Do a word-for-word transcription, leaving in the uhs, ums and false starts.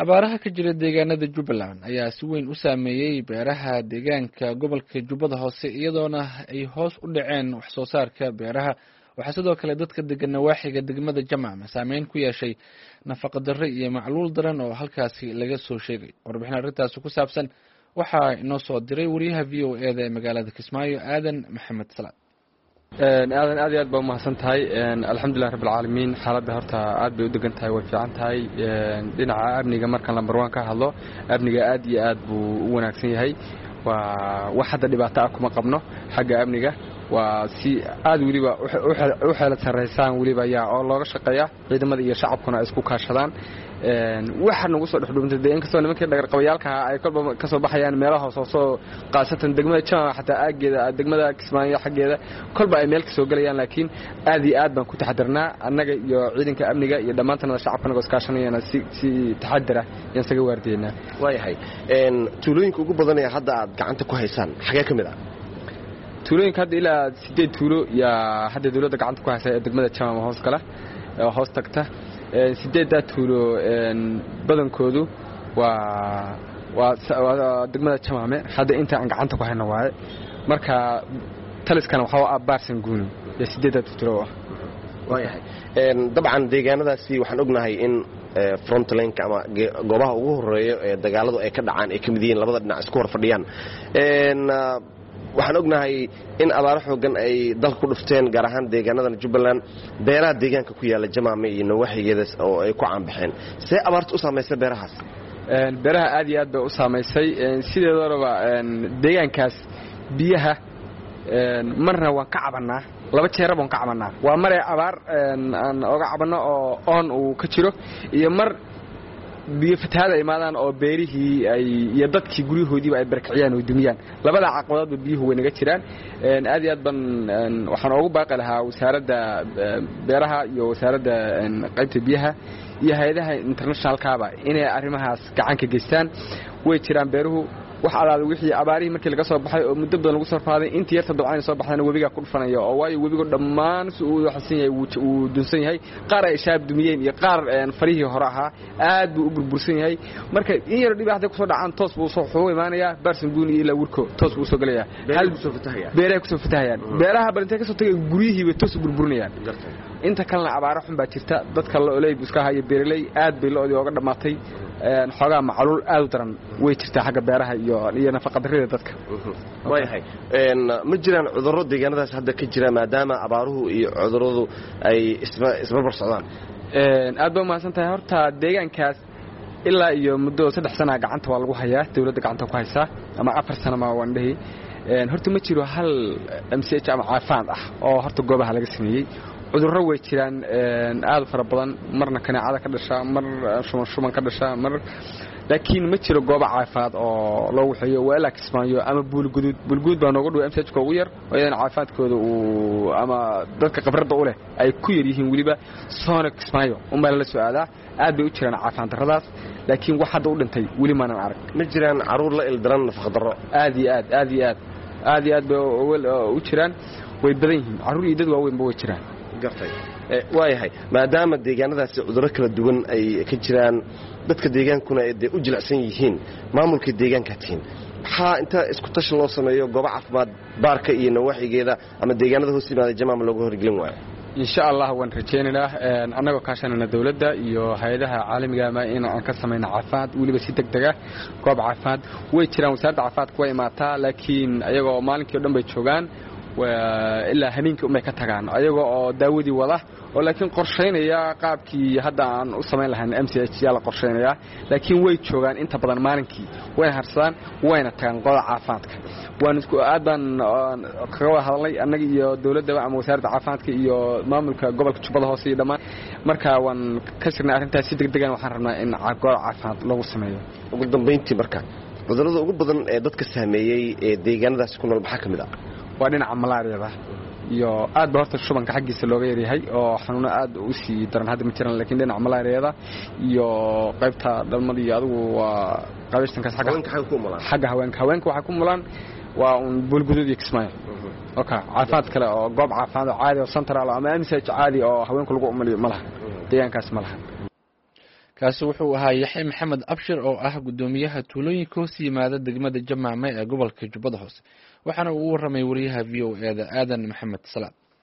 abaaraha ka jira deegaanada Jubbaland ayaa si weyn u saameeyay beeraha deegaanka gobolka Jubbada Hoose iyadoona ay hoos u dhaceen wax soo saarka beeraha. waxaa sidoo kale dadka degan nawaaxiga degmada Jamaama saameyn ku yeeshay nafaqo darro iyo macluul daran oo halkaasi laga soo sheegay. warbixin arrintaas ku saabsan waxaa inoo soo diray wariyaha V O A da ee magaalada Kismaayo Aadan Maxamed Salaad. aadan aad iyo aad baa mahadsan tahay. alxamdulillahi rabbil caalamiin xaaladda horta aad bay u degan tahay, way fiican tahay. dhinaca amniga markaan lambar one ka hadlo, amniga aad iyo aad buu u wanaagsan yahay. waa wax hadda dhibaato ah kuma qabno xagga amniga. waa si aad weliba u xeelad sarreysaan weliba yaa oo looga shaqeeya ciidamada iyo shacabkuna ay isku kaashadaan. waxa nagu soo dhexdhuuntay de inkastoo nimankii dhagarqabayaalka ay kolba ka soo baxayaan meelaha hoos hoosoo qaasatan degmada Jamaama xataa aageeda degmada Kismaayo xaggeeda kolba ay meel ka soo galayaan, laakiin aad iyo aad baan ku taxadarnaa annaga iyo ciidanka amniga iyo dhammaantanada shacabkana oo iskaashanayana si si taxadara yaan saga waardeynaa. waayahay een tuulooyinka ugu badan ee hadda aad gacanta ku haysaan xagee ka mid ah? tuulooyinka hadda ilaa sideed tuulo yaa hadda dawladda gacanta ku haysa ee degmada Jamaama hoos gala hoos tagta. sideedda tuulo badankoodu waa waa degmada Jamaame hadda inta aan gacanta ku hayno waaye. marka taliskana waxa uu abaarsan guuni ee sideedda tuulo ah. waayahay een dabcan deegaanadaasi waxaan ognahay in frontline ama goobaha ugu horeeya ee dagaaladu ay ka dhacaan ay ka mid yihiin labada dhinac isku hor fadhiyaan. een waxaan ognahay in abaaro xoogan ay dalka ku dhufteen gaar ahaan deegaanadan Jubbaland, beeraha deegaanka ku yaala Jamaama iyo nawaaxigeeda oo ay ku caanbaxeen. see abaartu u saameysay beerahaas? een beeraha aad iyo aad bay u saameysay. sideedaba deegaankaas biyaha een marna waan ka cabanaa, laba jeer baan ka cabanaa. waa mar ay abaar aan oga cabano oo on uu ka jiro iyo mar biyo fatahaad ay imaadaan oo beerihii ay iyo dadkii guryahoodiiba ay barkiciyaan oo dumiyaan. labada caqabadba biyuhu way naga jiraan. een aad iyo aad ban waxaan ugu baaqi lahaa wasaaradda beeraha iyo wasaaradda qaybta biyaha iyo hay'adaha internationalkaaba inay arrimahaas gacan ka geystaan. way jiraan beeruhu wax alaad wixii abaarihii markii laga soo baxay oo muddo badan lagu soo faaday intii yarta dabcan soo baxdana webiga ku dhufanayo oo waayo webigu dhammaan uu xasan yahay uu dunsan yahay. qaar ay shaab dumiyeen iyo qaar farihii hore ahaa aad buu u burbursan yahay. marka in yar dhibaato ku soo dhacaan toos buu soo xoo imaanaya baarsan guuni ila wurko toos buu soo galaya hal buu soo fatahaya beeraha ku soo fatahayaan. beeraha balintay ka soo tagay guryihiiba toos burburinayaan. inta kalena abaaro xun baa jirta. dadka la olay iska hayo beeralay aad bay loodi uga dhamaatay. een xogaa macluul aad u daran way jirtaa xagga beeraha iyo iyo nafaqo darrida dadka. waayahay een ma jiraan cudurro deegaanadaas hadda ka jira maadaama abaaruhu iyo cudurradu ay isma isbarbar socdaan? een aad baa mahadsan tahay. horta deegaankaas ilaa iyo muddo saddex sano gacanta waa lagu hayaa, dawladda gacanta ku haysaa ama afar sano ma waan dhahay. een horta ma jiro hal M C H ama caafimaad ah oo horta goobaha laga sameeyay. cudurro way jiraan aad fara badan, marna kaneecada ka dhasha, mar shuman shuman ka dhasha, mar laakiin ma jiro goob caafimaad oo loo waxeeyo wala Kismaayo ama Buulgudud. Buulgudud baa nooga dhow M C H ka ugu yar oo iyadana caafimaadkooda uu ama dadka khibrada u leh ay ku yar yihiin waliba soona Kismaayo uma la socda. aad bay u jiraan caafimaad darradaas, laakiin wax hadda u dhintay wali ma arag. ma jiraan caruur la ildaran nafaqo darro? aad iyo aad aad iyo aad aad iyo aad bay u jiraan, way badan yihiin. caruur iyo dad waaweyn ba way jiraan. waayahay maadaama deegaanadaasi cudurro kala duwan ay ka jiraan, dadka deegaankuna ay u jilicsan yihiin, maamulka deegaanka tihiin maxaa inta isku tashi loo sameeyo goobo caafimaad baarka iyo nawaaxigeeda ama deegaanada hoos yimaada Jamaama looga horgelin waayo? insha Allah waan rajaynaynaa annagoo kaashanayna dawladda iyo hay'adaha caalamiga ah in aan ka sameeyno caafimaad waliba si degdeg ah. goob caafimaad way jiraan, wasaaradda caafimaadka way imaataa, laakiin ayagoo maalinkii oo dhan bay joogaan ilaa habeenkii umay ka tagaan ayagoo oo daawadii wada oo laakiin qorsheynaya qaabkii hadda aan u sameyn lahayn M C H yaa la qorsheynaya. laakiin way joogaan inta badan maalinkii way harsadaan wayna tagaan goobaha caafimaadka. waan isku aadan kaga wada hadalnay annaga iyo dawladda ama wasaaradda caafimaadka iyo maamulka gobolka Jubbada Hoose iyo dhammaan. marka waan ka shirnaa arrintaas si degdeg ah. waxaan rabnaa in goob caafimaad lagu sameeyo. ugu dambeyntii marka cudurrada ugu badan ee dadka saameeyay ee deegaanadaas ku nool maxaa ka mid ah? waa dhinaca malaariyada iyo aad ba horta shubanka xaggiisa looga yaryahay oo xanuuno aad u sii daran hadda ma jiraan, laakiin dhinaca malaariyada iyo qaybta dhalmada iyo adigu waa qaybtankaas xagga xagga haweenka haweenka waxa ku mulaan waa un Buulgudud iyo Kismaayo. okay caafimaad kale oo goob caafimaad oo caadi oo central ama M C H caadi oo haweenku lagu umaliyo malaha deegaankaas malaha. kaasi wuxuu ahaa yaxya maxamed abshir oo ah guddoomiyaha tuulooyinka hoos yimaada degmada jamaame ee gobolka jubbada hoose waxaana uu u waramay wariyaha v o e da aadan maxamed salaad.